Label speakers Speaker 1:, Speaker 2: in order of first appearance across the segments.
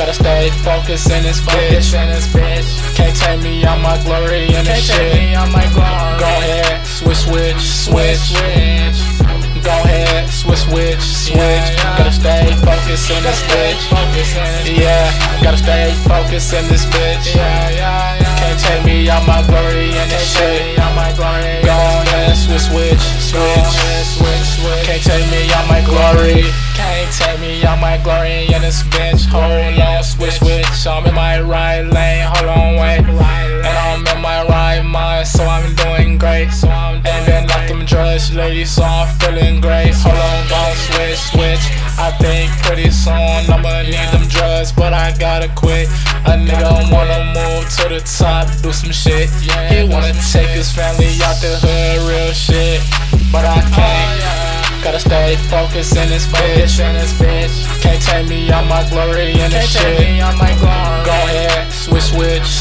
Speaker 1: Gotta stay focused in this bitch. Can't take me out my glory in this shit. Go ahead, switch. Go ahead, switch. Gotta stay focused in this bitch. Yeah, gotta stay focused in this bitch. Can't take me out my glory in this shit. Go ahead, switch. Can't take me out my glory. Can't take me out my glory in this bitch. Hold on, switch. I'm in my right lane. Hold on, wait. And I'm in my right mind, so I'm doing great. And then like them drugs, ladies, so I'm feeling great. Hold on, gon' switch. I think pretty soon I'ma need them drugs, but I gotta quit. A nigga wanna move to the top, do some shit. He wanna take his family out the hood, real shit. But I can't, gotta stay focused in this bitch. Can't take me out my glory in this shit. Go ahead, switch.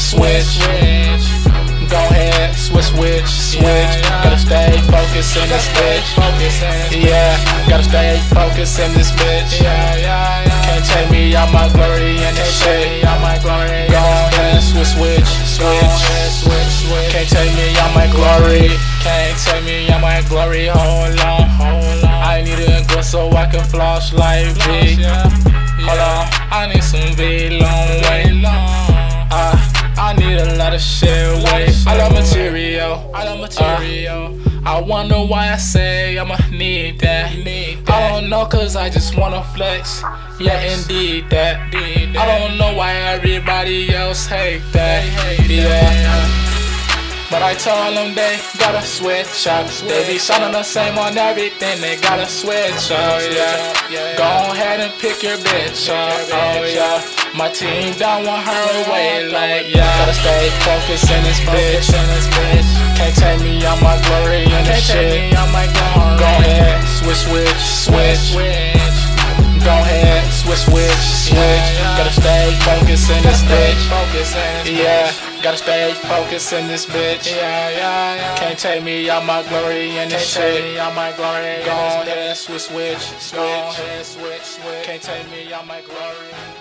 Speaker 1: Go ahead, switch. Gotta stay focused in this bitch. Yeah, gotta stay focused in this bitch. Can't take me out my glory in this shit. Go ahead, switch. Can't take me out my glory. Can't take me out my glory. Hold on. I need a girl so I can floss like V. Hold on, I need some V long way. I need a lot of shit with I love material. I wonder why I say I'ma need that. I don't know, cause I just wanna flex. Yeah, indeed that. I don't know why everybody else hate that. Yeah. But I told them they gotta switch up. They be sounding the same on everything, they gotta switch up, yeah. Go ahead and pick your bitch up, oh yeah. My team don't want her away, like yeah. Gotta stay focused in this bitch. Can't take me out my glory in this shit. Go ahead, switch. Go ahead, switch. Gotta stay focused in this bitch. Yeah, gotta stay focused in this bitch. Can't take me out my glory in this shit. Go ahead, switch. Can't take me out my glory.